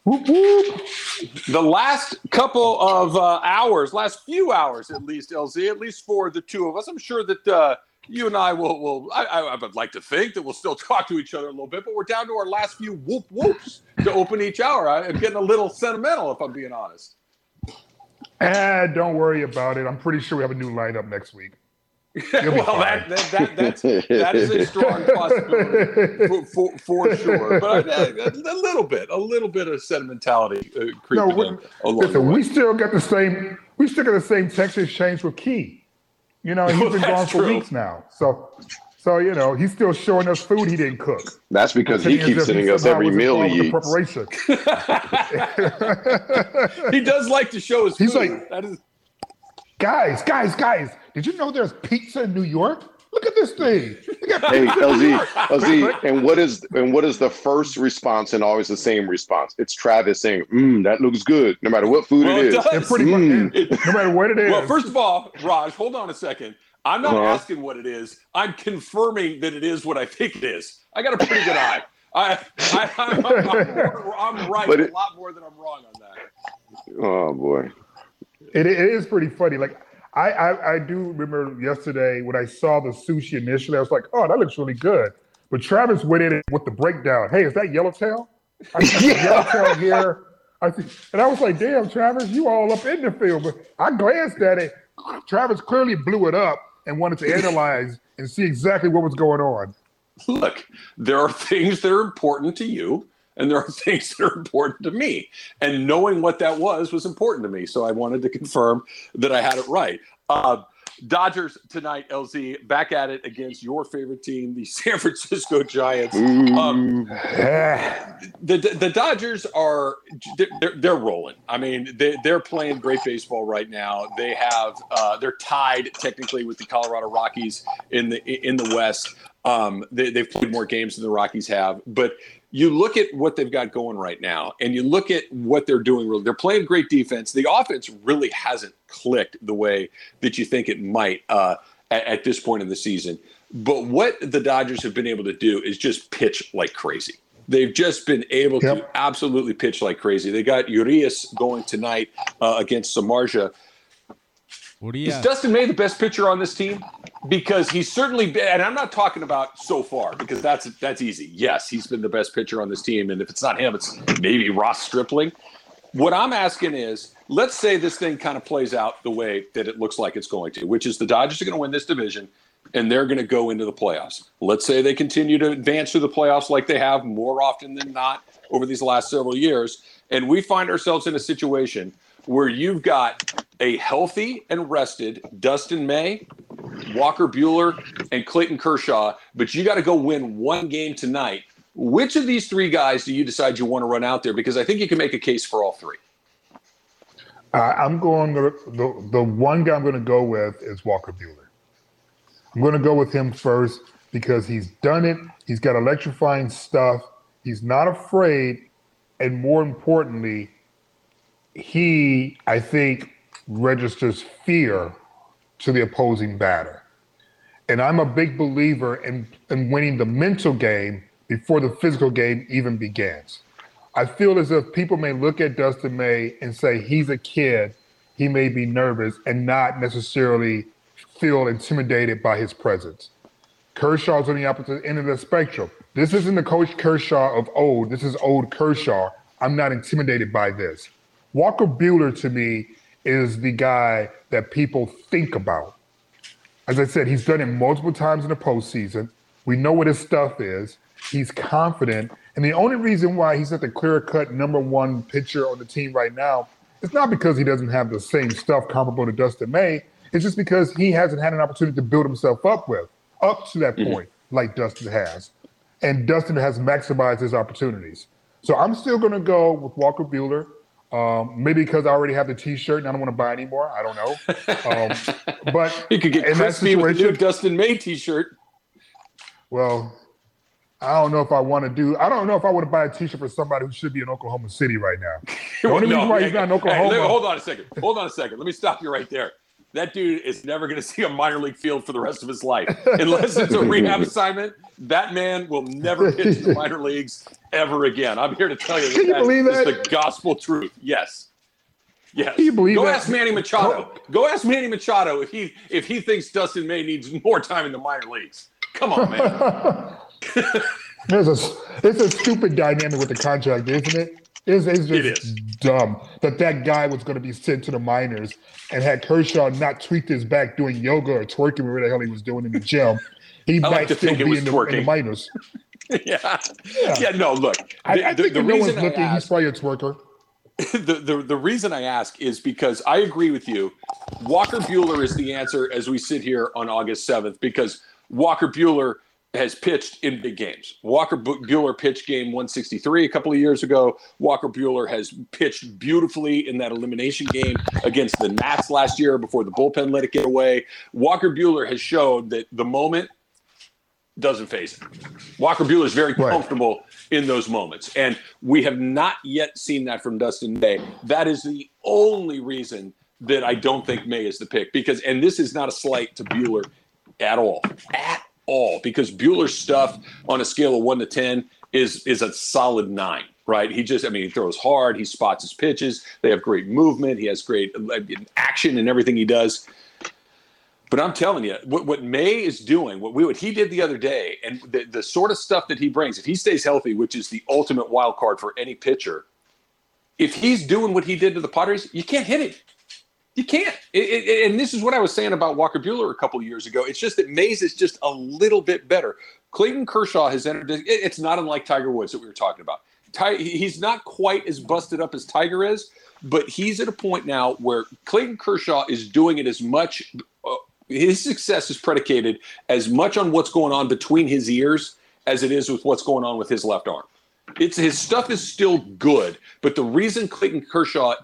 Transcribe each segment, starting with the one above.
Whoop, whoop. The last couple of hours, last few hours at least, LZ, at least for the two of us, I'm sure that you and I I would like to think that we'll still talk to each other a little bit, but we're down to our last few whoop whoops to open each hour. I'm getting a little sentimental, if I'm being honest. Don't worry about it. I'm pretty sure we have a new lineup next week. Well, that is a strong possibility for sure. But a little bit of sentimentality creeping in. Listen, we still got the same text exchange with Key. You know, he's been gone for weeks now. So you know, he's still showing us food he didn't cook. That's because he keeps sending us every meal he eats. Preparation. He does like to show us food. He's like, guys, did you know there's pizza in New York? Look at this thing. Hey, LZ, and what is the first response and always the same response? It's Travis saying, that looks good, no matter what food it is. No matter what it is. Well, first of all, Raj, hold on a second. I'm not asking what it is. I'm confirming that it is what I think it is. I got a pretty good eye. I'm right a lot more than I'm wrong on that. Oh, boy. It is pretty funny. Like, I do remember yesterday when I saw the sushi initially, I was like, oh, that looks really good. But Travis went in with the breakdown. Hey, is that yellowtail? I see yellowtail here. And I was like, damn, Travis, you all up in the field. But I glanced at it. Travis clearly blew it up and wanted to analyze and see exactly what was going on. Look, there are things that are important to you, and there are things that are important to me. And knowing what that was important to me. So I wanted to confirm that I had it right. Dodgers tonight, LZ, back at it against your favorite team, the San Francisco Giants. The Dodgers they're rolling. I mean, they're playing great baseball right now. They're tied technically with the Colorado Rockies in the West. They've played more games than the Rockies have, but you look at what they've got going right now, and you look at what they're doing. They're playing great defense. The offense really hasn't clicked the way that you think it might at this point in the season. But what the Dodgers have been able to do is just pitch like crazy. They've just been able to absolutely pitch like crazy. They got Urias going tonight against Samardzija. Is Dustin May the best pitcher on this team? Because he's certainly been, and I'm not talking about so far, because that's easy. Yes, he's been the best pitcher on this team, and if it's not him, it's maybe Ross Stripling. What I'm asking is, let's say this thing kind of plays out the way that it looks like it's going to, which is the Dodgers are going to win this division, and they're going to go into the playoffs. Let's say they continue to advance through the playoffs like they have more often than not over these last several years, and we find ourselves in a situation where you've got a healthy and rested Dustin May, Walker Buehler, and Clayton Kershaw, but you got to go win one game tonight. Which of these three guys do you decide you want to run out there? Because I think you can make a case for all three. I'm going the one guy I'm going to go with is Walker Buehler. I'm going to go with him first because he's done it. He's got electrifying stuff. He's not afraid. And more importantly, he, I think, registers fear to the opposing batter. And I'm a big believer in winning the mental game before the physical game even begins. I feel as if people may look at Dustin May and say he's a kid, he may be nervous and not necessarily feel intimidated by his presence. Kershaw's on the opposite end of the spectrum. This isn't the Coach Kershaw of old. This is old Kershaw. I'm not intimidated by this. Walker Buehler, to me, is the guy that people think about. As I said, he's done it multiple times in the postseason. We know what his stuff is. He's confident. And the only reason why he's not the clear-cut number one pitcher on the team right now is not because he doesn't have the same stuff comparable to Dustin May. It's just because he hasn't had an opportunity to build himself up to that point, like Dustin has. And Dustin has maximized his opportunities. So I'm still going to go with Walker Buehler. Maybe because I already have the T-shirt and I don't want to buy anymore. I don't know. But you could get crispy with the new Dustin May T-shirt. Well, I don't know if I want to buy a T-shirt for somebody who should be in Oklahoma City right now. The only reason why he's not in Oklahoma. Hold on a second. Let me stop you right there. that dude is never going to see a minor league field for the rest of his life. Unless it's a rehab assignment, that man will never pitch in the minor leagues ever again. I'm here to tell you Can you believe is that? the gospel truth. Yes. Yes. Can you believe Go that? ask Manny Machado. Go ask Manny Machado if he thinks Dustin May needs more time in the minor leagues. Come on, man. It's a stupid dynamic with the contract, isn't it? It's just dumb that guy was going to be sent to the minors and had Kershaw not tweaked his back doing yoga or twerking, whatever the hell he was doing in the gym. He might still be in the minors. Yeah. No, look. I think the no one's reason looking, he's probably a twerker. The reason I ask is because I agree with you. Walker Buehler is the answer as we sit here on August 7th, because Walker Buehler has pitched in big games. Walker Buehler pitched game 163 a couple of years ago. Walker Buehler has pitched beautifully in that elimination game against the Nats last year before the bullpen let it get away. Walker Buehler has showed that the moment doesn't phase him. Walker Buehler is very comfortable in those moments. And we have not yet seen that from Dustin May. That is the only reason that I don't think May is the pick. And this is not a slight to Buehler at all. Because Buehler's stuff on a scale of 1 to 10 is a solid 9, right? He throws hard. He spots his pitches. They have great movement. He has great action in everything he does. But I'm telling you, what May is doing, what he did the other day, and the sort of stuff that he brings, if he stays healthy, which is the ultimate wild card for any pitcher, if he's doing what he did to the Padres, you can't hit it. You can't. And this is what I was saying about Walker Buehler a couple of years ago. It's just that Mays is just a little bit better. Clayton Kershaw has entered. It's not unlike Tiger Woods that we were talking about. He's not quite as busted up as Tiger is, but he's at a point now where Clayton Kershaw is doing it as much. His success is predicated as much on what's going on between his ears as it is with what's going on with his left arm. His stuff is still good, but the reason Clayton Kershaw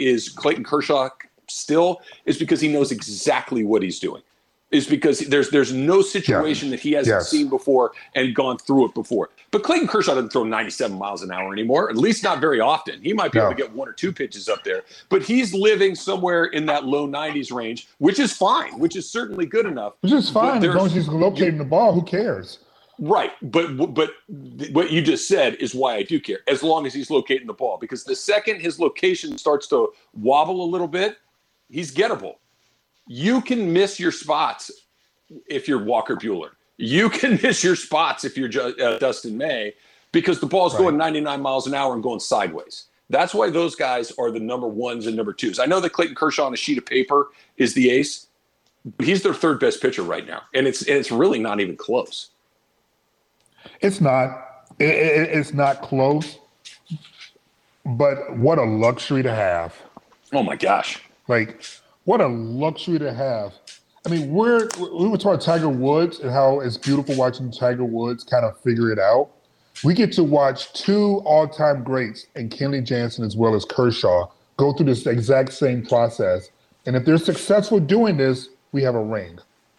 still is because he knows exactly what he's doing. Is because there's no situation that he hasn't seen before and gone through it before. But Clayton Kershaw doesn't throw 97 miles an hour anymore, at least not very often. He might be able to get 1 or 2 pitches up there, but he's living somewhere in that low 90s range, which is fine, which is certainly good enough. Which is fine as long as he's locating the ball. Who cares? Right, but what you just said is why I do care, as long as he's locating the ball. Because the second his location starts to wobble a little bit, he's gettable. You can miss your spots if you're Walker Buehler. You can miss your spots if you're Dustin May, because the ball's going 99 miles an hour and going sideways. That's why those guys are the number 1s and number 2s. I know that Clayton Kershaw on a sheet of paper is the ace. He's their 3rd best pitcher right now, and it's really not even close. It's not. It's not close. But what a luxury to have. Oh my gosh! What a luxury to have. I mean, we were talking Tiger Woods and how it's beautiful watching Tiger Woods kind of figure it out. We get to watch 2 all-time greats in Kenley Jansen as well as Kershaw go through this exact same process. And if they're successful doing this, we have a ring.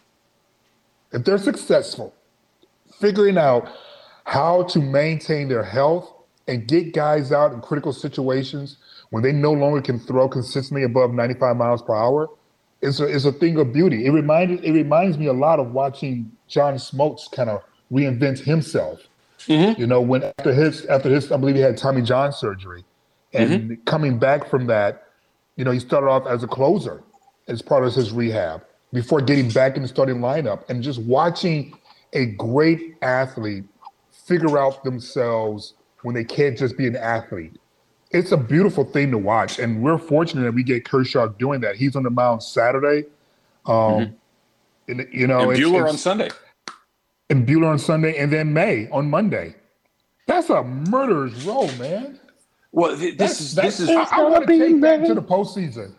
If they're successful figuring out how to maintain their health and get guys out in critical situations when they no longer can throw consistently above 95 miles per hour, it's a thing of beauty. It reminds me a lot of watching John Smoltz kind of reinvent himself. Mm-hmm. You know, when after his, I believe he had Tommy John surgery, and coming back from that, you know, he started off as a closer as part of his rehab before getting back in the starting lineup, and just watching a great athlete figure out themselves when they can't just be an athlete. It's a beautiful thing to watch, and we're fortunate that we get Kershaw doing that. He's on the mound Saturday, and Buehler on Sunday, and Buehler on Sunday, and then May on Monday. That's a murderer's row, man. Well, this is. I want to take that to the postseason.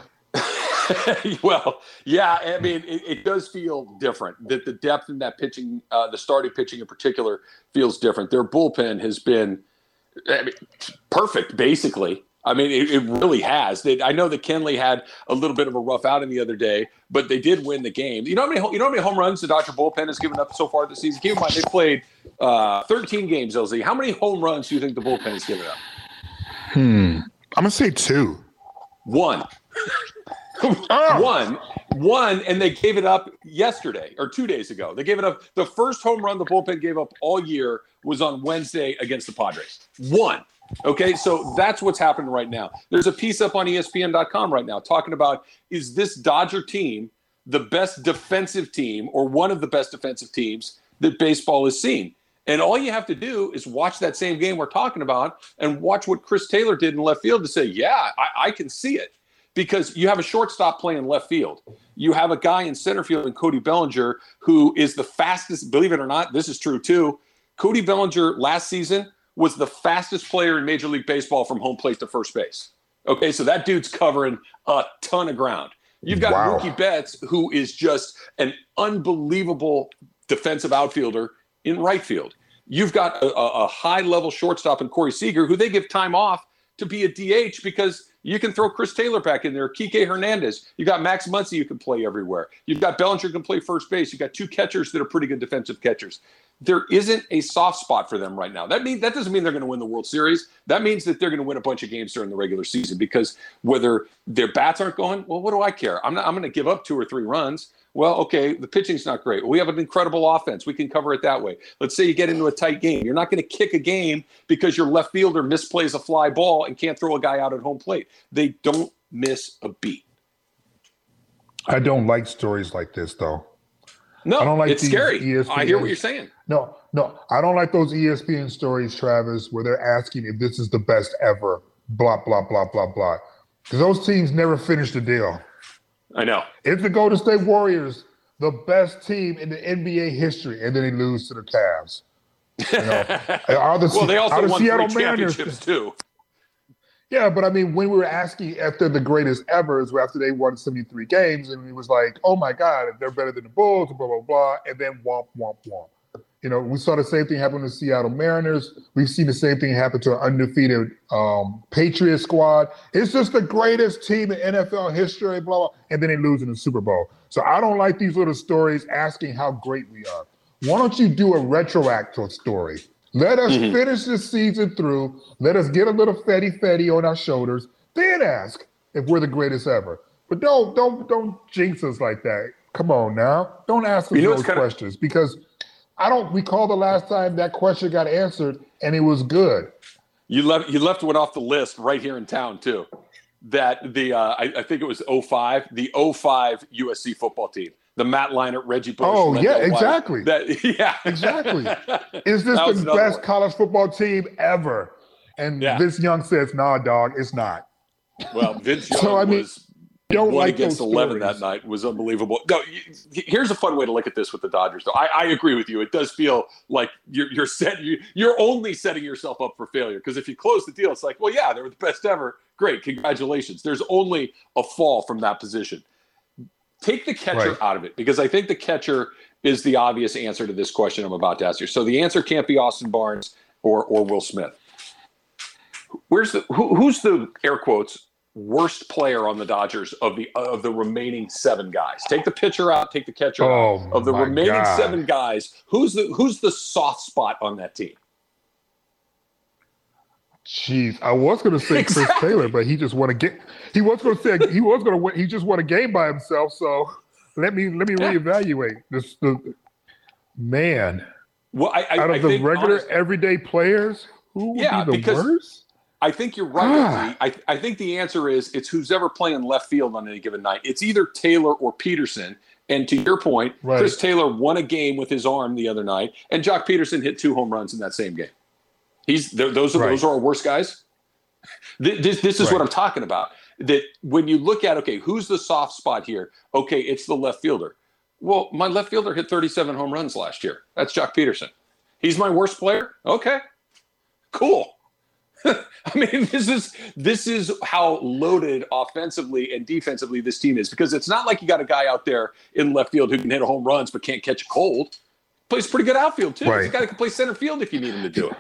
Well, yeah, I mean, it does feel different. That the depth in that pitching, the starting pitching in particular, feels different. Their bullpen has been perfect, basically. I mean, it really has. I know that Kenley had a little bit of a rough outing the other day, but they did win the game. You know how many home runs the Dodger bullpen has given up so far this season? Keep in mind, they played 13 games, LZ. How many home runs do you think the bullpen has given up? I'm going to say 2. 1. 1. One, and they gave it up yesterday or 2 days ago. They gave it up. The first home run the bullpen gave up all year was on Wednesday against the Padres. One. Okay, so that's what's happening right now. There's a piece up on ESPN.com right now talking about, is this Dodger team the best defensive team or one of the best defensive teams that baseball has seen? And all you have to do is watch that same game we're talking about and watch what Chris Taylor did in left field to say, yeah, I can see it. Because you have a shortstop playing left field. You have a guy in center field in Cody Bellinger who is the fastest, believe it or not, this is true too. Cody Bellinger last season was the fastest player in Major League Baseball from home plate to first base. Okay, so that dude's covering a ton of ground. You've got Mookie Betts, who is just an unbelievable defensive outfielder in right field. You've got a high-level shortstop in Corey Seager, who they give time off to be a DH because you can throw Chris Taylor back in there, Kike Hernandez. You got Max Muncy who can play everywhere. You've got Bellinger who can play first base. You've got two catchers that are pretty good defensive catchers. There isn't a soft spot for them right now. That doesn't mean they're going to win the World Series. That means that they're going to win a bunch of games during the regular season, because whether their bats aren't going, well, what do I care? I'm going to give up 2 or 3 runs. Well, okay, the pitching's not great. We have an incredible offense. We can cover it that way. Let's say you get into a tight game. You're not going to kick a game because your left fielder misplays a fly ball and can't throw a guy out at home plate. They don't miss a beat. I don't like stories like this, though. No, I don't like it's scary. ESPN. I hear what you're saying. No, I don't like those ESPN stories, Travis, where they're asking if this is the best ever, blah, blah, blah, blah, blah. Because those teams never finish the deal. I know. It's the Golden State Warriors, the best team in the NBA history, and then they lose to the Cavs. You know, well, they also won 3 championships too. Yeah, but I mean, when we were asking if they're the greatest ever, is after they won 73 games, and it was like, oh my God, they're better than the Bulls, blah, blah, blah, and then womp, womp, womp. You know, we saw the same thing happen to the Seattle Mariners. We've seen the same thing happen to an undefeated Patriot squad. It's just the greatest team in NFL history, blah, blah, and then they lose in the Super Bowl. So I don't like these little stories asking how great we are. Why don't you do a retroactive story? Let us finish this season through. Let us get a little fetty on our shoulders. Then ask if we're the greatest ever. But don't jinx us like that. Come on now. Don't ask us those questions, because I don't recall the last time that question got answered and it was good. You left one off the list right here in town too. That I think it was 05, the 05 USC football team. The Matt Leinart, Reggie Bush. Oh, yeah, exactly. Exactly. Is this the best college football team ever? And Vince Young says, nah, dog, it's not. Well, Vince Young was one against 11 that night. Was unbelievable. No, here's a fun way to look at this with the Dodgers, though. I agree with you. It does feel like you're only setting yourself up for failure, because if you close the deal, it's like, well, yeah, they were the best ever. Great, congratulations. There's only a fall from that position. Take the catcher out of it, because I think the catcher is the obvious answer to this question I'm about to ask you. So the answer can't be Austin Barnes or Will Smith. Who's the air quotes worst player on the Dodgers of the remaining 7 guys? Take the pitcher out, take the catcher out. Of the remaining 7 guys, who's the soft spot on that team? Jeez, I was going to say Chris Taylor, but he just won a game. He was going to say he was going to win. He just won a game by himself. So let me reevaluate this. Man, well, out of the regular everyday players, who would be the worst? I think you're right. I think the answer is it's who's ever playing left field on any given night. It's either Taylor or Peterson. And to your point, Chris Taylor won a game with his arm the other night, and Jock Peterson hit 2 home runs in that same game. Those are our worst guys. This is what I'm talking about. That when you look at, okay, who's the soft spot here? Okay, it's the left fielder. Well, my left fielder hit 37 home runs last year. That's Jock Peterson. He's my worst player? Okay, cool. I mean, this is how loaded offensively and defensively this team is, because it's not like you got a guy out there in left field who can hit home runs but can't catch a cold. Plays pretty good outfield too. He's a guy who can play center field if you need him to do it.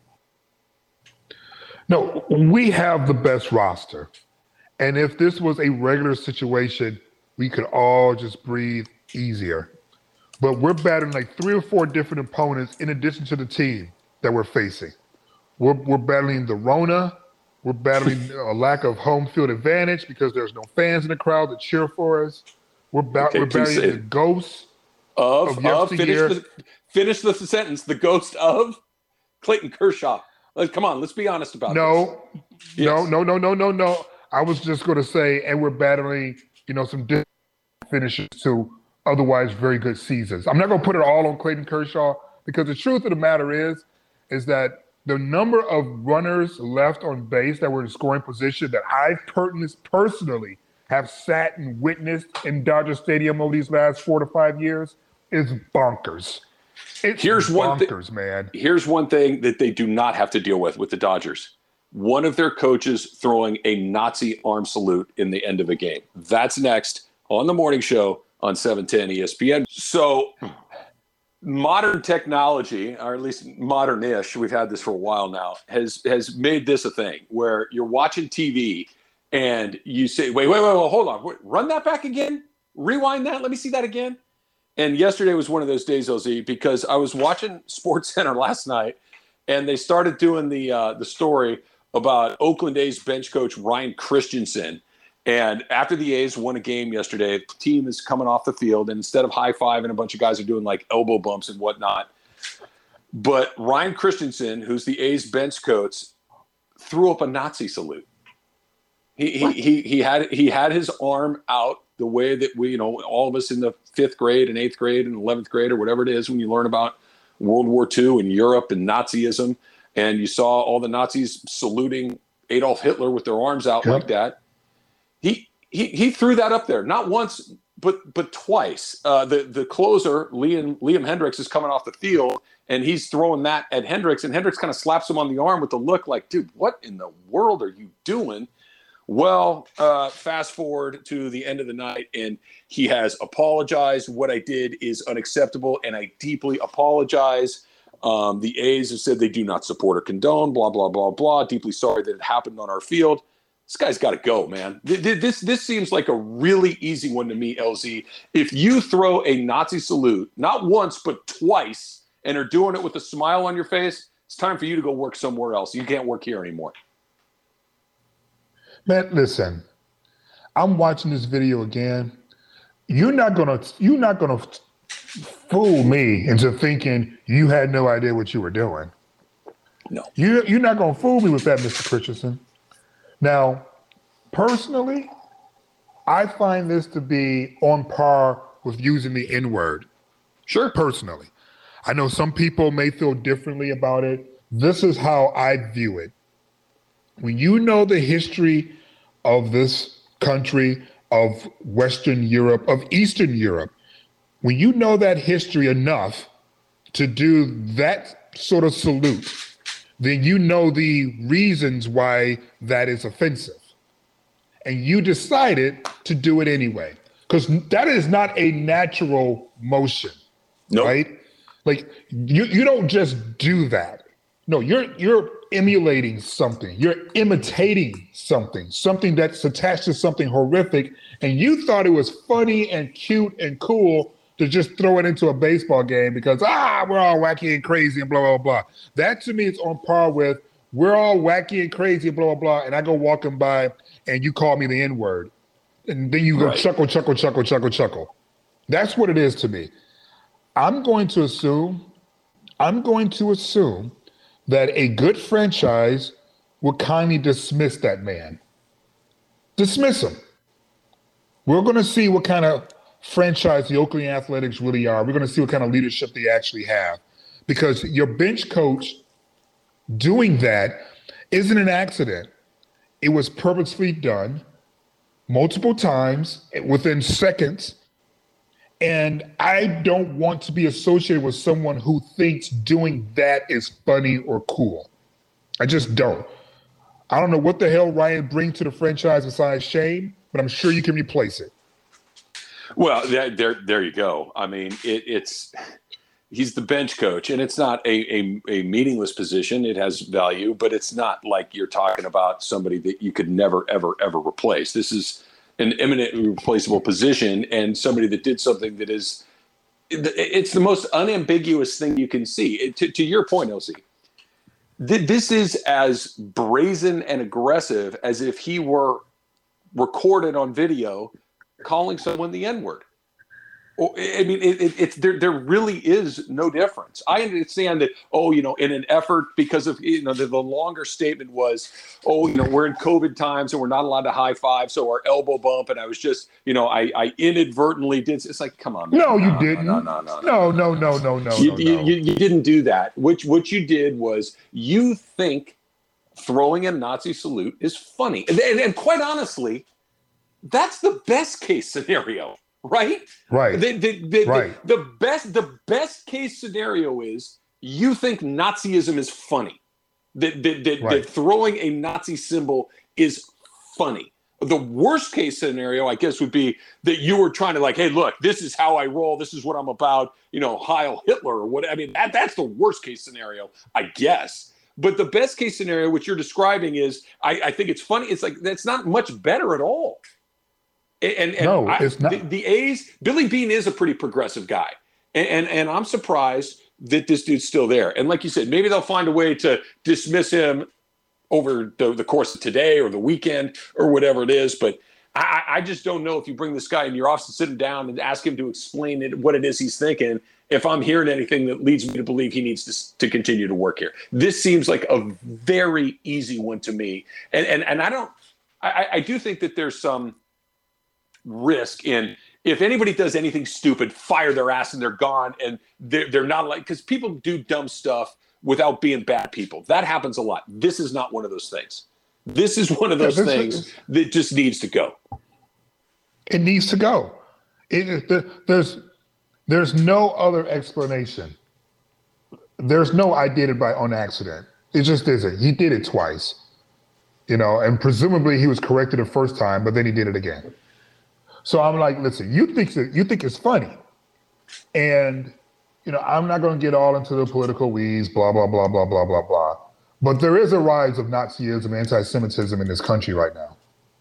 No, we have the best roster. And if this was a regular situation, we could all just breathe easier. But we're battling like 3 or 4 different opponents in addition to the team that we're facing. We're battling the Rona. We're battling a lack of home field advantage because there's no fans in the crowd that cheer for us. Okay, we're please burying say the it. ghosts of yesteryear. Finish the sentence. The ghost of Clayton Kershaw. Come on, let's be honest about this. No, Yes. no. I was just going to say, and we're battling, some different finishes to otherwise very good seasons. I'm not going to put it all on Clayton Kershaw because the truth of the matter is that the number of runners left on base that were in scoring position that I personally have sat and witnessed in Dodger Stadium over these last 4 to 5 years is bonkers. It's bonkers, man. Here's one thing that they do not have to deal with the Dodgers. One of their coaches throwing a Nazi arm salute in the end of a game. That's next on the morning show on 710 ESPN. So modern technology, or at least modern-ish, we've had this for a while now, has made this a thing where you're watching TV and you say, wait, hold on. Run that back again? Rewind that? Let me see that again. And yesterday was one of those days, LZ, because I was watching SportsCenter last night, and they started doing the story about Oakland A's bench coach Ryan Christensen. And after the A's won a game yesterday, the team is coming off the field, and instead of high-fiving, a bunch of guys are doing like elbow bumps and whatnot. But Ryan Christensen, who's the A's bench coach, threw up a Nazi salute. He had his arm out the way that we, all of us in the 5th grade and 8th grade and 11th grade or whatever it is when you learn about World War II and Europe and Nazism, and you saw all the Nazis saluting Adolf Hitler with their arms out like that. He threw that up there, not once, but twice. The closer, Liam Hendricks, is coming off the field, and he's throwing that at Hendricks, and Hendricks kind of slaps him on the arm with a look like, dude, what in the world are you doing? Well, fast forward to the end of the night, and he has apologized. What I did is unacceptable, and I deeply apologize. The A's have said they do not support or condone, blah, blah, blah, blah. Deeply sorry that it happened on our field. This guy's got to go, man. This seems like a really easy one to me, LZ. If you throw a Nazi salute, not once, but twice, and are doing it with a smile on your face, it's time for you to go work somewhere else. You can't work here anymore. Man, listen, I'm watching this video again. You're not gonna fool me into thinking you had no idea what you were doing. No. You're not gonna fool me with that, Mr. Christensen. Now, personally, I find this to be on par with using the N-word. Sure. Personally. I know some people may feel differently about it. This is how I view it. When you know the history of this country, of Western Europe, of Eastern Europe, when you know that history enough to do that sort of salute, then you know the reasons why that is offensive. And you decided to do it anyway. Because that is not a natural motion, right? Like, you don't just do that. No, you're emulating something. You're imitating something that's attached to something horrific, and you thought it was funny and cute and cool to just throw it into a baseball game because, we're all wacky and crazy and blah, blah, blah. That to me is on par with we're all wacky and crazy and blah, blah, blah, and I go walking by and you call me the N-word. And then you go chuckle. That's what it is to me. I'm going to assume that a good franchise will kindly dismiss that man. Dismiss him. We're going to see what kind of franchise the Oakland Athletics really are. We're going to see what kind of leadership they actually have. Because your bench coach doing that isn't an accident. It was purposefully done multiple times within seconds. And I don't want to be associated with someone who thinks doing that is funny or cool. I just don't. I don't know what the hell Ryan brings to the franchise besides shame, but I'm sure you can replace it. Well, there you go. I mean, he's the bench coach, and it's not a meaningless position. It has value, but it's not like you're talking about somebody that you could never, ever, ever replace. This is an eminently replaceable position, and somebody that did something that it's the most unambiguous thing you can see. To your point, LC, this is as brazen and aggressive as if he were recorded on video calling someone the N-word. I mean, it's there really is no difference. I understand that, in an effort because of, the longer statement was, we're in COVID times and we're not allowed to high five. So our elbow bump. And I was just, I inadvertently did. It's like, come on, man. No, you didn't. No. You didn't do that. What you did was you think throwing a Nazi salute is funny. And quite honestly, that's the best case scenario. Right. Right. The best case scenario is you think Nazism is funny. That throwing a Nazi symbol is funny. The worst case scenario, I guess, would be that you were trying to like, hey, look, this is how I roll. This is what I'm about. Heil Hitler or what. I mean, that's the worst case scenario, I guess. But the best case scenario, which you're describing, is I think it's funny. It's like that's not much better at all. And no, it's not. The A's, Billy Beane is a pretty progressive guy. And I'm surprised that this dude's still there. And like you said, maybe they'll find a way to dismiss him over the course of today or the weekend or whatever it is. But I just don't know if you bring this guy in your office and sit him down and ask him to explain what it is he's thinking, if I'm hearing anything that leads me to believe he needs to continue to work here. This seems like a very easy one to me. And I do think that there's some risk in if anybody does anything stupid, fire their ass and they're gone, and they're not like, because people do dumb stuff without being bad people. That happens a lot. This is not one of those things. This is one of those things that just needs to go. It needs to go. There's no other explanation. There's no I did it on accident. It just isn't. He did it twice, and presumably he was corrected the first time, but then he did it again. So I'm like, listen, you think it's funny, and I'm not going to get all into the political weeds, blah blah blah blah blah blah blah. But there is a rise of Nazism, anti-Semitism in this country right now.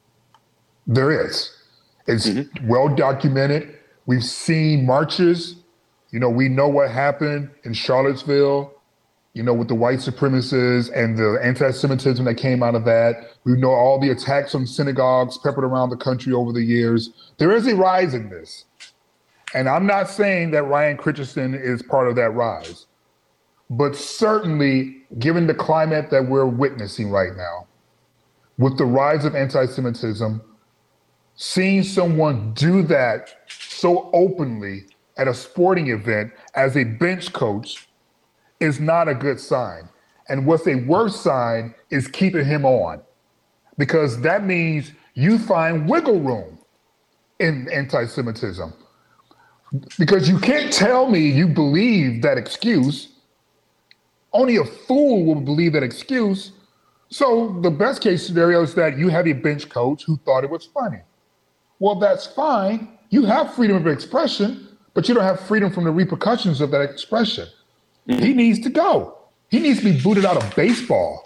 There is. It's well documented. We've seen marches. We know what happened in Charlottesville. With the white supremacists and the anti-Semitism that came out of that. We know all the attacks on synagogues peppered around the country over the years. There is a rise in this. And I'm not saying that Ryan Christensen is part of that rise. But certainly, given the climate that we're witnessing right now, with the rise of anti-Semitism, seeing someone do that so openly at a sporting event as a bench coach is not a good sign. And what's a worse sign is keeping him on, because that means you find wiggle room in anti-Semitism. Because you can't tell me you believe that excuse. Only a fool will believe that excuse. So the best case scenario is that you have a bench coach who thought it was funny. Well, that's fine. You have freedom of expression, but you don't have freedom from the repercussions of that expression. He needs to go. He needs to be booted out of baseball.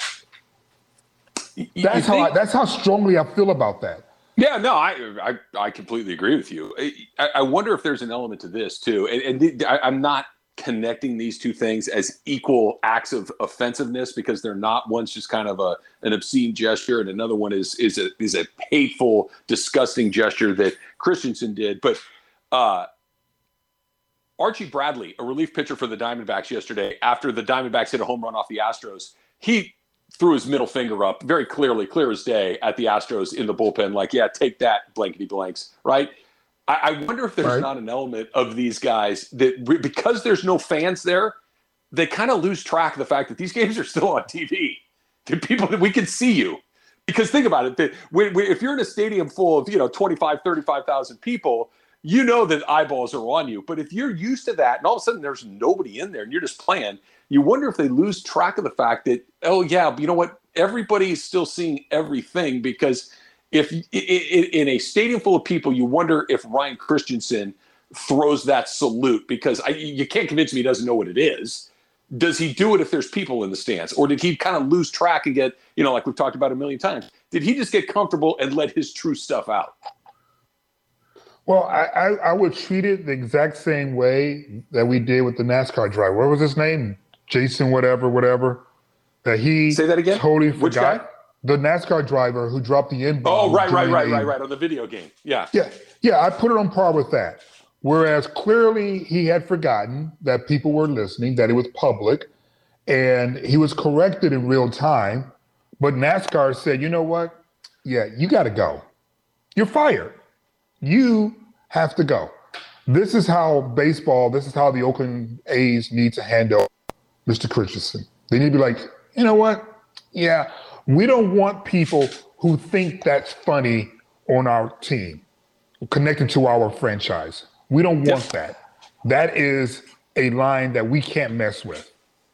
That's how strongly I feel about that. Yeah, no, I completely agree with you. I wonder if there's an element to this too, and I'm not connecting these two things as equal acts of offensiveness, because they're not. One's just kind of an obscene gesture, and another one is a hateful, disgusting gesture that Christensen did. But Archie Bradley, a relief pitcher for the Diamondbacks yesterday, after the Diamondbacks hit a home run off the Astros, he threw his middle finger up very clearly, clear as day, at the Astros in the bullpen, like, yeah, take that, blankety blanks, right? I wonder if there's not an element of these guys that, because there's no fans there, they kind of lose track of the fact that these games are still on TV. To people that we can see you. Because think about it, that if you're in a stadium full of 25, 35,000 people, you know that eyeballs are on you. But if you're used to that and all of a sudden there's nobody in there and you're just playing, you wonder if they lose track of the fact that, oh, yeah, you know what? Everybody's still seeing everything, because if in a stadium full of people, you wonder if Ryan Christensen throws that salute, because you can't convince me he doesn't know what it is. Does he do it if there's people in the stands? Or did he kind of lose track and get, like we've talked about a million times, did he just get comfortable and let his true stuff out? Well, I would treat it the exact same way that we did with the NASCAR driver. What was his name? Jason whatever. That he Say that again? Totally forgot. Which guy? the NASCAR driver who dropped the N-bomb. Oh, right, on the video game. Yeah. Yeah, I put it on par with that. Whereas clearly he had forgotten that people were listening, that it was public, and he was corrected in real time. But NASCAR said, you know what? Yeah, you got to go. You're fired. You have to go. This is how the Oakland A's need to handle Mr. Christensen. They need to be like, you know what? Yeah, we don't want people who think that's funny on our team, connected to our franchise. We don't want that. That is a line that we can't mess with.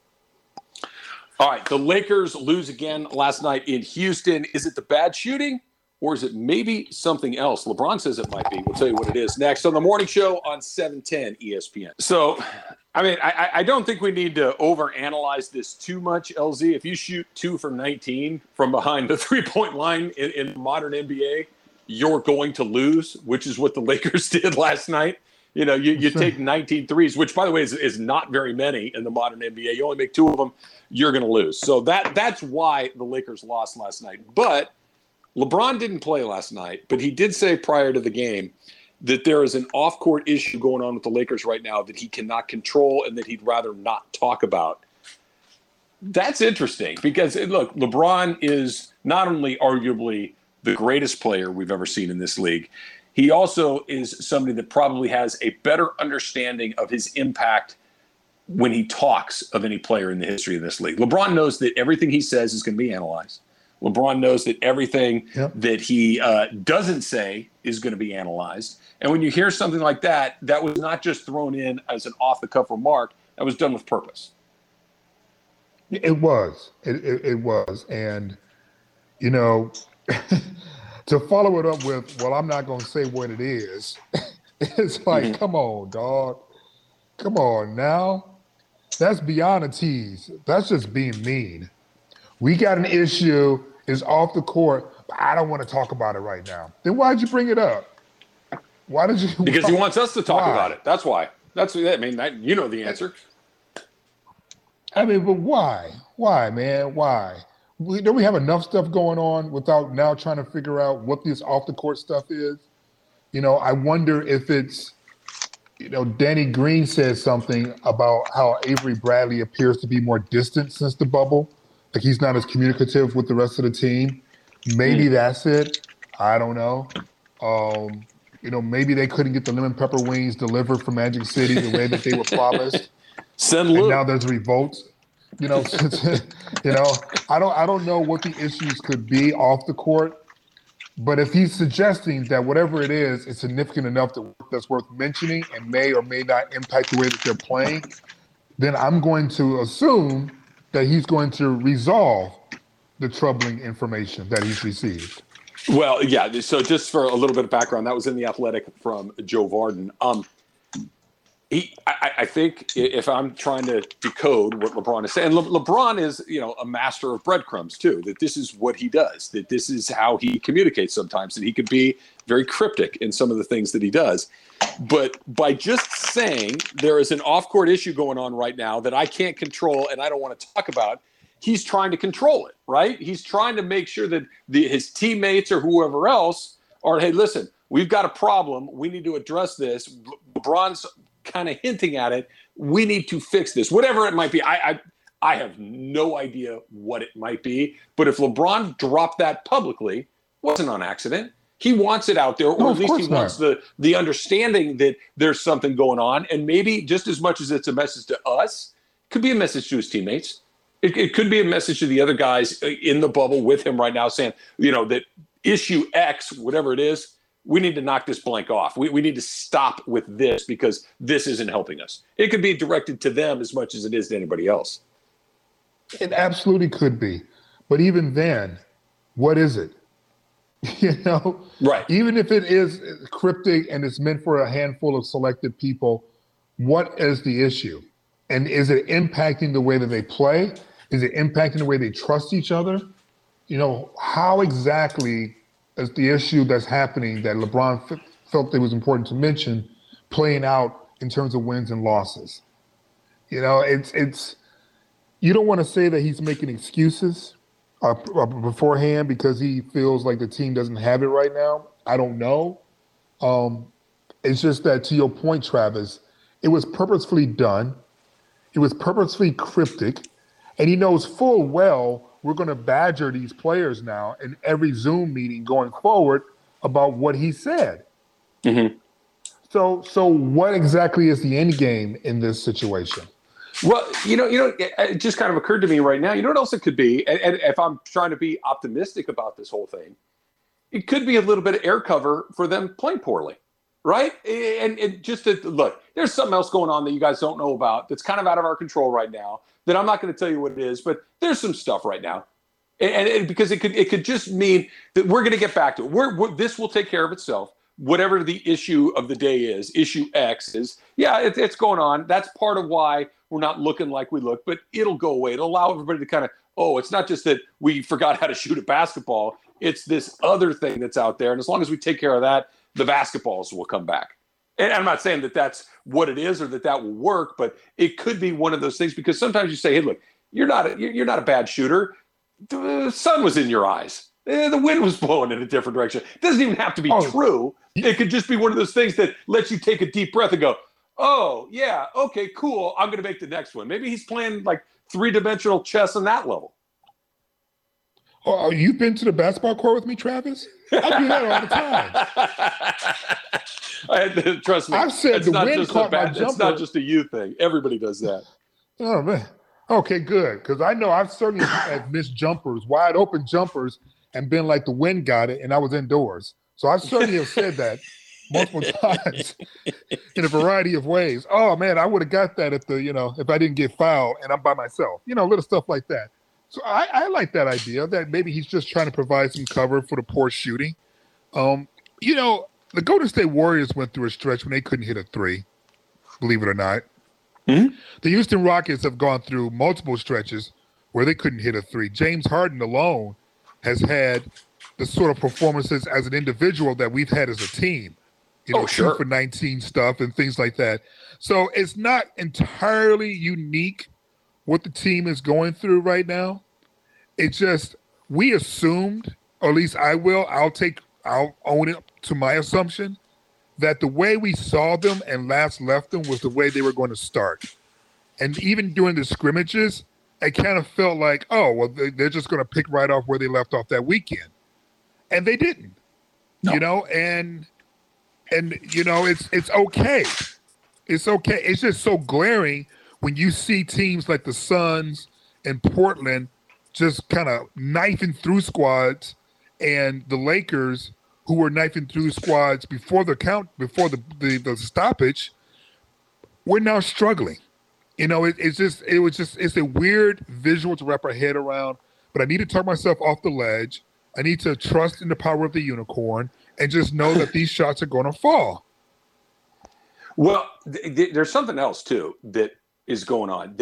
All right, the Lakers lose again last night in Houston. Is it the bad shooting, or is it maybe something else? LeBron says it might be. We'll tell you what it is next on the morning show on 710 ESPN. So, I mean, I don't think we need to overanalyze this too much, LZ. If you shoot 2 from 19 from behind the three-point line in modern NBA, you're going to lose, which is what the Lakers did last night. You know, you take 19 threes, which, by the way, is not very many in the modern NBA. You only make 2 of them, you're going to lose. So that's why the Lakers lost last night. But LeBron didn't play last night, but he did say prior to the game that there is an off-court issue going on with the Lakers right now that he cannot control and that he'd rather not talk about. That's interesting because, look, LeBron is not only arguably the greatest player we've ever seen in this league, he also is somebody that probably has a better understanding of his impact when he talks of any player in the history of this league. LeBron knows that everything he says is going to be analyzed. LeBron knows that everything that he doesn't say is going to be analyzed. And when you hear something like that, that was not just thrown in as an off-the-cuff remark. That was done with purpose. It was. It was. And, you know, to follow it up with, well, I'm not going to say what it is. It's like, come on, dog. Come on now. That's beyond a tease. That's just being mean. We got an issue. It's off the court, but I don't want to talk about it right now. Then why'd you bring it up? Why did you? Because he wants us to talk about it. That's why. I mean, you know the answer. I mean, but why? Why, man? Why? Don't we have enough stuff going on without now trying to figure out what this off the court stuff is? You know, I wonder if it's, you know, Danny Green said something about how Avery Bradley appears to be more distant since the bubble. Like he's not as communicative with the rest of the team. Maybe that's it. I don't know. You know, maybe they couldn't get the lemon pepper wings delivered from Magic City the way that they were promised. Send Luke. And now there's revolts. You know, you know, I don't know what the issues could be off the court, but if he's suggesting that whatever it is significant enough that's worth mentioning and may or may not impact the way that they're playing, then I'm going to assume that he's going to resolve the troubling information that he's received. Well, yeah. So just for a little bit of background, that was in The Athletic from Joe Varden. I think if I'm trying to decode what LeBron is saying, and LeBron is, you know, a master of breadcrumbs too, that this is what he does, that this is how he communicates sometimes, and he could be very cryptic in some of the things that he does. But by just saying there is an off-court issue going on right now that I can't control and I don't want to talk about, he's trying to control it, right? He's trying to make sure that his teammates or whoever else are, hey, listen, we've got a problem. We need to address this. LeBron's kind of hinting at it. We need to fix this, whatever it might be. I have no idea what it might be. But if LeBron dropped that publicly, it wasn't on accident. He wants it out there, or at least he wants the understanding that there's something going on. And maybe just as much as it's a message to us, it could be a message to his teammates. It could be a message to the other guys in the bubble with him right now saying, you know, that issue X, whatever it is, we need to knock this blank off. We need to stop with this because this isn't helping us. It could be directed to them as much as it is to anybody else. It absolutely could be. But even then, what is it? You know? Right. Even if it is cryptic and it's meant for a handful of selected people, what is the issue? And is it impacting the way that they play? Is it impacting the way they trust each other? You know, how exactly is the issue that's happening that LeBron felt it was important to mention playing out in terms of wins and losses? You know, it's you don't want to say that he's making excuses beforehand because he feels like the team doesn't have it right now. I don't know. It's just that, to your point, Travis, it was purposefully done. It was purposefully cryptic. And he knows full well we're going to badger these players now in every Zoom meeting going forward about what he said. Mm-hmm. So what exactly is the end game in this situation? Well, it just kind of occurred to me right now. You know what else it could be? And if I'm trying to be optimistic about this whole thing, it could be a little bit of air cover for them playing poorly, right? And just to look, there's something else going on that you guys don't know about that's kind of out of our control right now that I'm not going to tell you what it is, but there's some stuff right now. And because it could just mean that we're going to get back to it. This will take care of itself. Whatever the issue of the day is, issue X is, it's going on. That's part of why we're not looking like we look, but it'll go away. It'll allow everybody to kind of, it's not just that we forgot how to shoot a basketball. It's this other thing that's out there. And as long as we take care of that, the basketballs will come back. And I'm not saying that that's what it is or that will work, but it could be one of those things because sometimes you say, hey, look, you're not a bad shooter. The sun was in your eyes. The wind was blowing in a different direction. It doesn't even have to be true. It could just be one of those things that lets you take a deep breath and go, oh, yeah, okay, cool. I'm going to make the next one. Maybe he's playing like three-dimensional chess on that level. Oh, you've been to the basketball court with me, Travis? I do that all the time. Trust me. I've said the wind caught my jumper. It's not just a you thing. Everybody does that. Oh, man. Okay, good. Because I know I've certainly have missed jumpers, wide open jumpers, and been like the wind got it, and I was indoors. So I certainly have said that multiple times in a variety of ways. Oh, man, I would have got that if I didn't get fouled and I'm by myself. Little stuff like that. So I like that idea that maybe he's just trying to provide some cover for the poor shooting. The Golden State Warriors went through a stretch when they couldn't hit a three, believe it or not. Mm-hmm. The Houston Rockets have gone through multiple stretches where they couldn't hit a three. James Harden alone has had the sort of performances as an individual that we've had as a team. 2 for 19 stuff and things like that. So it's not entirely unique what the team is going through right now. It's just we assumed, or at least I will, I'll own it to my assumption, that the way we saw them and last left them was the way they were going to start. And even during the scrimmages, it kind of felt like, they're just going to pick right off where they left off that weekend. And they didn't, and it's okay. It's okay. It's just so glaring when you see teams like the Suns and Portland just kind of knifing through squads, and the Lakers, who were knifing through squads before the stoppage, we're now struggling. It's a weird visual to wrap our head around, but I need to talk myself off the ledge. I need to trust in the power of the unicorn and just know that these shots are going to fall. Well, there's something else too that is going on.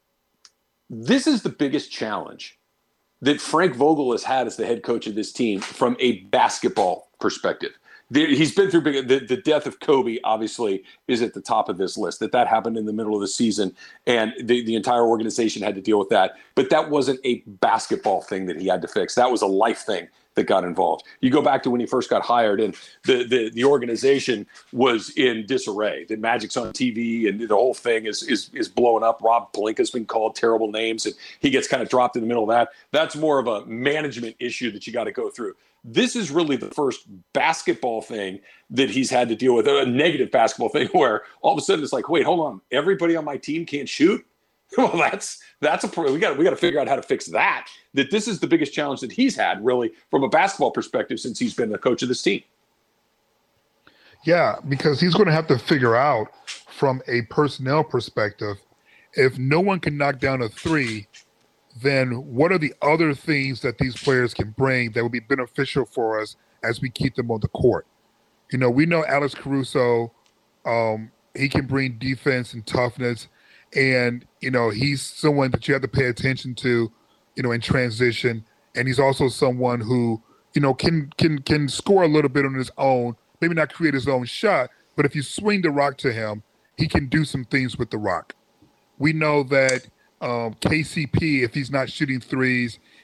This is the biggest challenge that Frank Vogel has had as the head coach of this team from a basketball perspective. He's been through the death of Kobe, obviously, is at the top of this list. That happened in the middle of the season, and the entire organization had to deal with that. But that wasn't a basketball thing that he had to fix. That was a life thing that got involved. You go back to when he first got hired, and the organization was in disarray. The Magic's on TV, and the whole thing is blowing up. Rob Pelinka's been called terrible names, and he gets kind of dropped in the middle of that. That's more of a management issue that you got to go through. This is really the first basketball thing that he's had to deal with, a negative basketball thing where all of a sudden it's like, wait, hold on, everybody on my team can't shoot? Well, we got to figure out how to fix that. That this is the biggest challenge that he's had, really, from a basketball perspective since he's been the coach of this team. Yeah, because he's going to have to figure out from a personnel perspective, if no one can knock down a three, then what are the other things that these players can bring that would be beneficial for us as we keep them on the court? We know Alex Caruso, he can bring defense and toughness, and, he's someone that you have to pay attention to, in transition. And he's also someone who, can score a little bit on his own, maybe not create his own shot, but if you swing the rock to him, he can do some things with the rock. We know that KCP, if he's not shooting threes,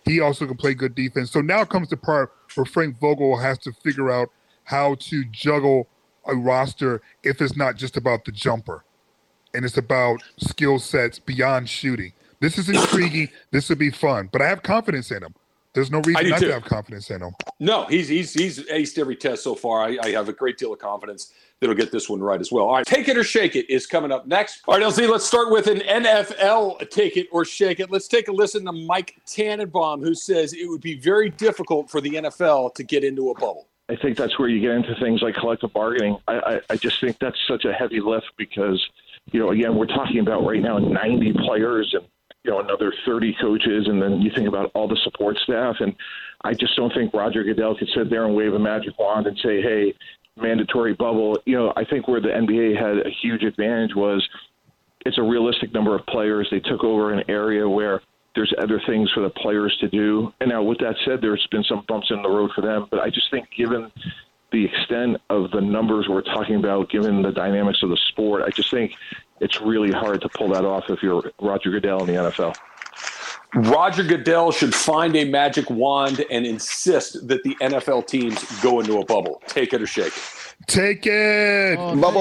He also can play good defense. So now comes the part where Frank Vogel has to figure out how to juggle a roster if it's not just about the jumper and it's about skill sets beyond shooting. This is intriguing. This will be fun, but I have confidence in him. There's no reason not to have confidence in him. No, he's aced every test so far. I have a great deal of confidence that he'll get this one right as well. All right, Take It or Shake It is coming up next. All right, LZ, let's start with an NFL Take It or Shake It. Let's take a listen to Mike Tannenbaum, who says it would be very difficult for the NFL to get into a bubble. I think that's where you get into things like collective bargaining. I just think that's such a heavy lift because, again, we're talking about right now 90 players and, another 30 coaches, and then you think about all the support staff. And I just don't think Roger Goodell could sit there and wave a magic wand and say, hey, mandatory bubble. I think where the NBA had a huge advantage was it's a realistic number of players. They took over an area where there's other things for the players to do. And now with that said, there's been some bumps in the road for them. But I just think given the extent of the numbers we're talking about, given the dynamics of the sport, I just think it's really hard to pull that off if you're Roger Goodell in the NFL. Roger Goodell should find a magic wand and insist that the NFL teams go into a bubble. Take it or shake it. Take it.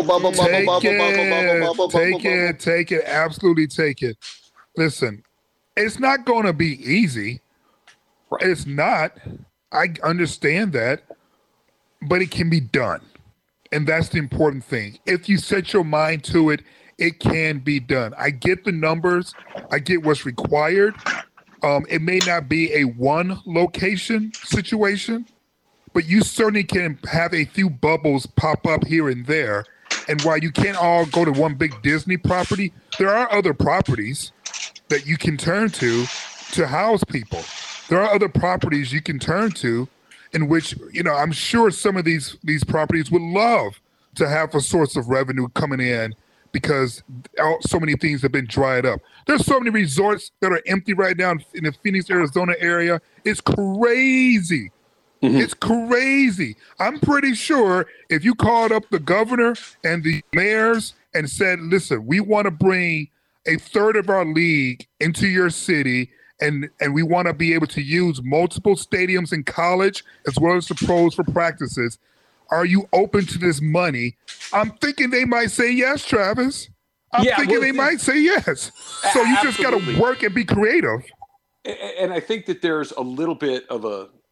Take it. Absolutely take it. Listen, it's not going to be easy. Right. It's not. I understand that. But it can be done. And that's the important thing. If you set your mind to it, it can be done. I get the numbers. I get what's required. It may not be a one location situation, but you certainly can have a few bubbles pop up here and there. And while you can't all go to one big Disney property, there are other properties that you can turn to house people. There are other properties you can turn to in which, I'm sure some of these properties would love to have a source of revenue coming in because so many things have been dried up. There's so many resorts that are empty right now in the Phoenix, Arizona area. It's crazy. Mm-hmm. It's crazy. I'm pretty sure if you called up the governor and the mayors and said, listen, we want to bring a third of our league into your city and we want to be able to use multiple stadiums in college as well as the pros for practices. Are you open to this money? I'm thinking they might say yes, Travis. I'm thinking they might say yes. So you just got to work and be creative. And I think that there's a little bit of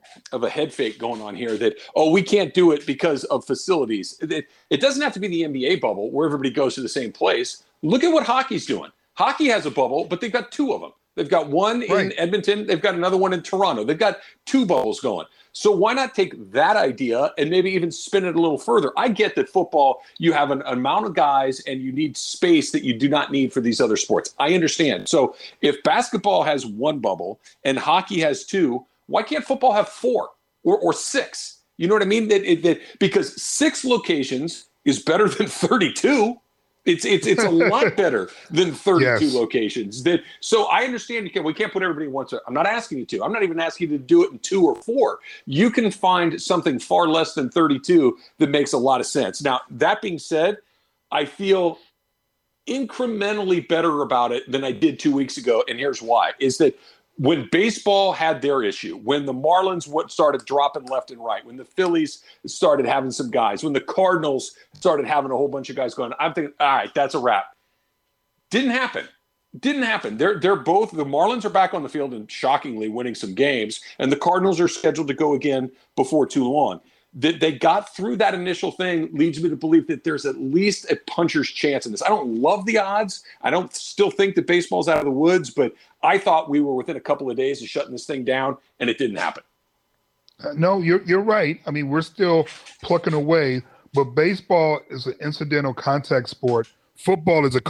a head fake going on here that, we can't do it because of facilities. It doesn't have to be the NBA bubble where everybody goes to the same place. Look at what hockey's doing. Hockey has a bubble, but they've got two of them. They've got one in Edmonton. They've got another one in Toronto. They've got two bubbles going. So why not take that idea and maybe even spin it a little further? I get that football, you have an amount of guys and you need space that you do not need for these other sports. I understand. So if basketball has one bubble and hockey has two, why can't football have four or six? You know what I mean? Because 6 locations is better than 32. It's a lot better than 32 locations. So I understand we can't put everybody in one. I'm not asking you to. I'm not even asking you to do it in 2 or 4. You can find something far less than 32 that makes a lot of sense. Now, that being said, I feel incrementally better about it than I did 2 weeks ago. And here's why, is that when baseball had their issue, when the Marlins started dropping left and right, when the Phillies started having some guys, when the Cardinals started having a whole bunch of guys going, I'm thinking, all right, that's a wrap. Didn't happen. They're both, the Marlins are back on the field and shockingly winning some games, and the Cardinals are scheduled to go again before too long. They got through that initial thing leads me to believe that there's at least a puncher's chance in this. I don't love the odds. I don't still think that baseball's out of the woods, but I thought we were within a couple of days of shutting this thing down, and it didn't happen. No, you're right. I mean, we're still plucking away, but baseball is an incidental contact sport. Football is a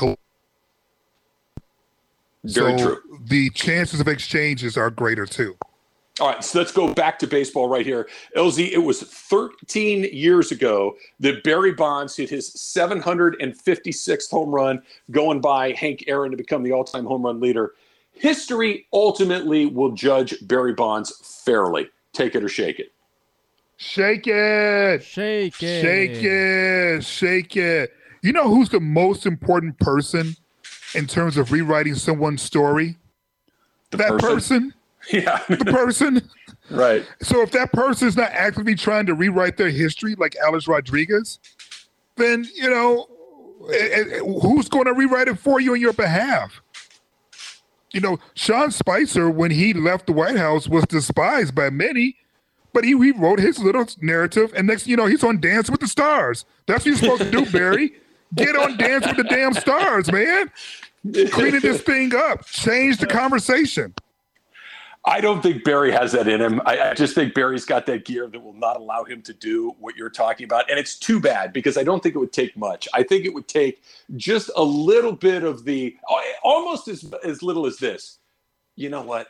Very true. The chances of exchanges are greater too. All right, so let's go back to baseball right here. LZ, it was 13 years ago that Barry Bonds hit his 756th home run, going by Hank Aaron to become the all-time home run leader. History ultimately will judge Barry Bonds fairly. Take it or shake it. Shake it. Shake it. Shake it. Shake it. You know who's the most important person in terms of rewriting someone's story? That person Yeah. the person. Right. So if that person is not actively trying to rewrite their history like Alex Rodriguez, then, who's going to rewrite it for you on your behalf? Sean Spicer, when he left the White House, was despised by many, but he rewrote his little narrative, and next, he's on Dance with the Stars. That's what you're supposed to do, Barry. Get on Dance with the damn Stars, man. Cleaning this thing up. Change the conversation. I don't think Barry has that in him. I just think Barry's got that gear that will not allow him to do what you're talking about. And it's too bad because I don't think it would take much. I think it would take just a little bit of almost as little as this. You know what?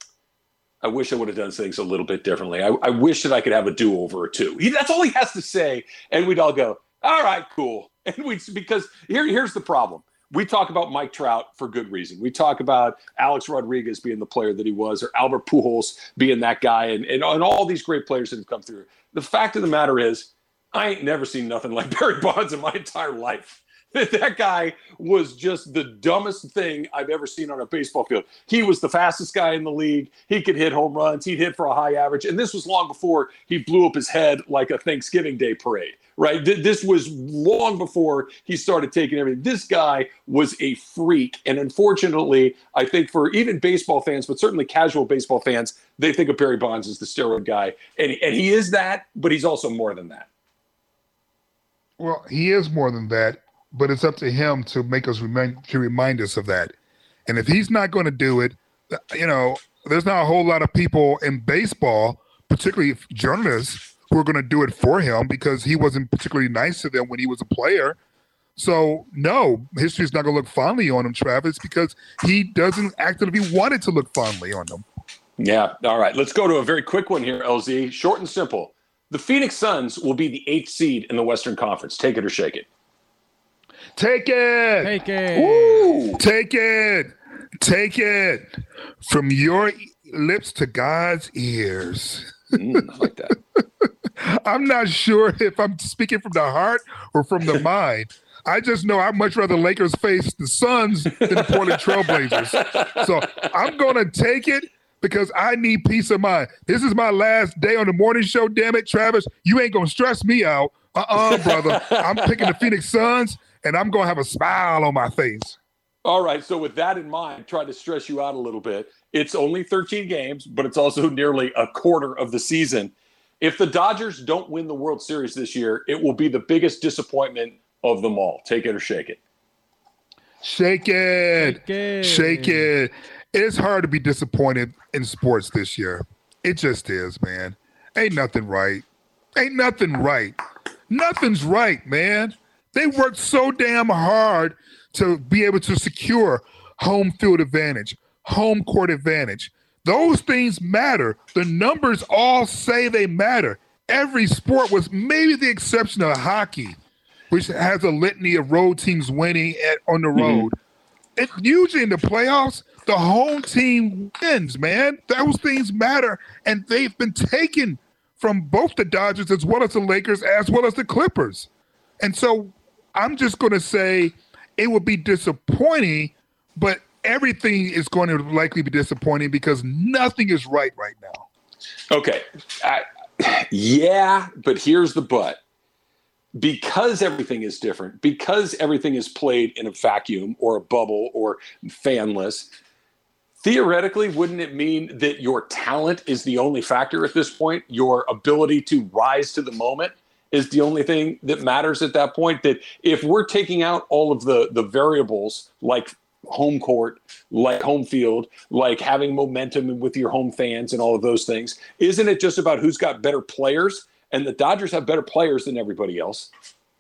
I wish I would have done things a little bit differently. I wish that I could have a do-over or two. That's all he has to say. And we'd all go, all right, cool. And because here's the problem. We talk about Mike Trout for good reason. We talk about Alex Rodriguez being the player that he was, or Albert Pujols being that guy, and all these great players that have come through. The fact of the matter is, I ain't never seen nothing like Barry Bonds in my entire life. That guy was just the dumbest thing I've ever seen on a baseball field. He was the fastest guy in the league. He could hit home runs. He'd hit for a high average. And this was long before he blew up his head like a Thanksgiving Day parade, right? This was long before he started taking everything. This guy was a freak. And unfortunately, I think for even baseball fans, but certainly casual baseball fans, they think of Barry Bonds as the steroid guy. And he is that, but he's also more than that. Well, he is more than that. But it's up to him to make us remind us of that. And if he's not going to do it, there's not a whole lot of people in baseball, particularly journalists, who are going to do it for him because he wasn't particularly nice to them when he was a player. So, no, history is not going to look fondly on him, Travis, because he doesn't actively want it to look fondly on them. Yeah. All right. Let's go to a very quick one here, LZ. Short and simple. The Phoenix Suns will be the 8th seed in the Western Conference. Take it or shake it. Take it. Take it. Woo. Take it. Take it. From your lips to God's ears. I like that. I'm not sure if I'm speaking from the heart or from the mind. I just know I'd much rather Lakers face the Suns than the Portland Trailblazers. So I'm going to take it because I need peace of mind. This is my last day on the morning show, damn it, Travis. You ain't going to stress me out. Brother. I'm picking the Phoenix Suns. And I'm going to have a smile on my face. All right. So with that in mind, try to stress you out a little bit. It's only 13 games, but it's also nearly a quarter of the season. If the Dodgers don't win the World Series this year, it will be the biggest disappointment of them all. Take it or shake it. Shake it. Shake it. Shake it. It's hard to be disappointed in sports this year. It just is, man. Ain't nothing right. Ain't nothing right. Nothing's right, man. They worked so damn hard to be able to secure home field advantage, home court advantage. Those things matter. The numbers all say they matter. Every sport, was maybe the exception of hockey, which has a litany of road teams winning on the road. Usually in the playoffs, the home team wins, man. Those things matter, and they've been taken from both the Dodgers as well as the Lakers as well as the Clippers. And so I'm just going to say it would be disappointing, but everything is going to likely be disappointing because nothing is right now. Okay. Yeah, but here's the but. Because everything is different, because everything is played in a vacuum or a bubble or fanless, theoretically, wouldn't it mean that your talent is the only factor at this point? Your ability to rise to the moment is the only thing that matters at that point? That if we're taking out all of the variables like home court, like home field, like having momentum with your home fans and all of those things, isn't it just about who's got better players? And the Dodgers have better players than everybody else.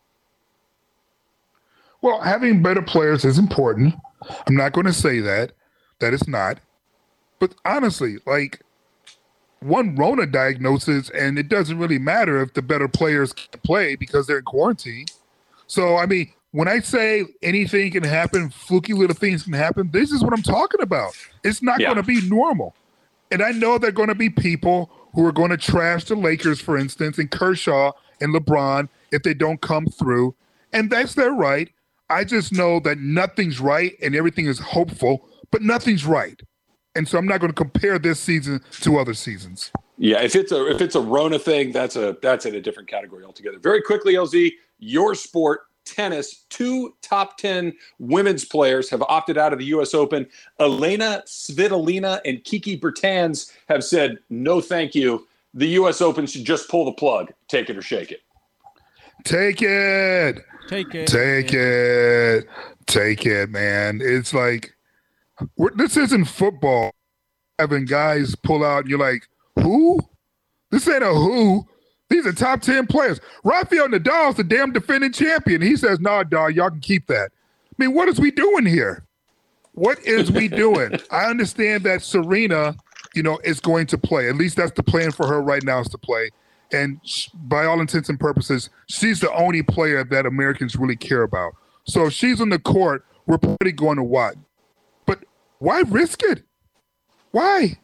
Well, having better players is important. I'm not going to say that it's not. But honestly, like, one Rona diagnosis, and it doesn't really matter if the better players can't play because they're in quarantine. So, I mean, when I say anything can happen, fluky little things can happen, this is what I'm talking about. It's not going to be normal. And I know there are going to be people who are going to trash the Lakers, for instance, and Kershaw and LeBron if they don't come through. And that's their right. I just know that nothing's right and everything is hopeful, but nothing's right. And so I'm not going to compare this season to other seasons. Yeah, if it's a Rona thing, that's in a different category altogether. Very quickly, LZ, your sport, tennis, 2 top 10 women's players have opted out of the U.S. Open. Elena Svitolina and Kiki Bertans have said, no, thank you. The U.S. Open should just pull the plug. Take it or shake it. Take it. Take it. Take it. Take it, man. It's like, this isn't football. Having guys pull out, and you're like, who? This ain't a who. These are top 10 players. Rafael Nadal's the damn defending champion. He says, nah, dog, y'all can keep that. I mean, what is we doing here? What is we doing? I understand that Serena, is going to play. At least that's the plan for her right now, is to play. And by all intents and purposes, she's the only player that Americans really care about. So if she's on the court, we're probably going to watch. But why risk it? Why?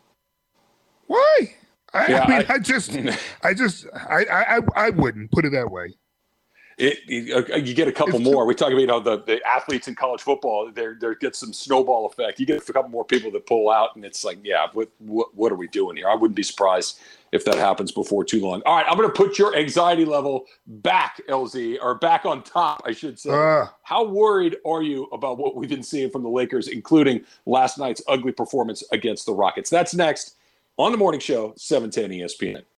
I wouldn't put it that way. You get a couple more. We talk about the athletes in college football. There gets some snowball effect. You get a couple more people that pull out, and it's like, yeah, what are we doing here? I wouldn't be surprised if that happens before too long. All right, I'm going to put your anxiety level back, LZ, or back on top, I should say. How worried are you about what we've been seeing from the Lakers, including last night's ugly performance against the Rockets? That's next on The Morning Show, 710 ESPN.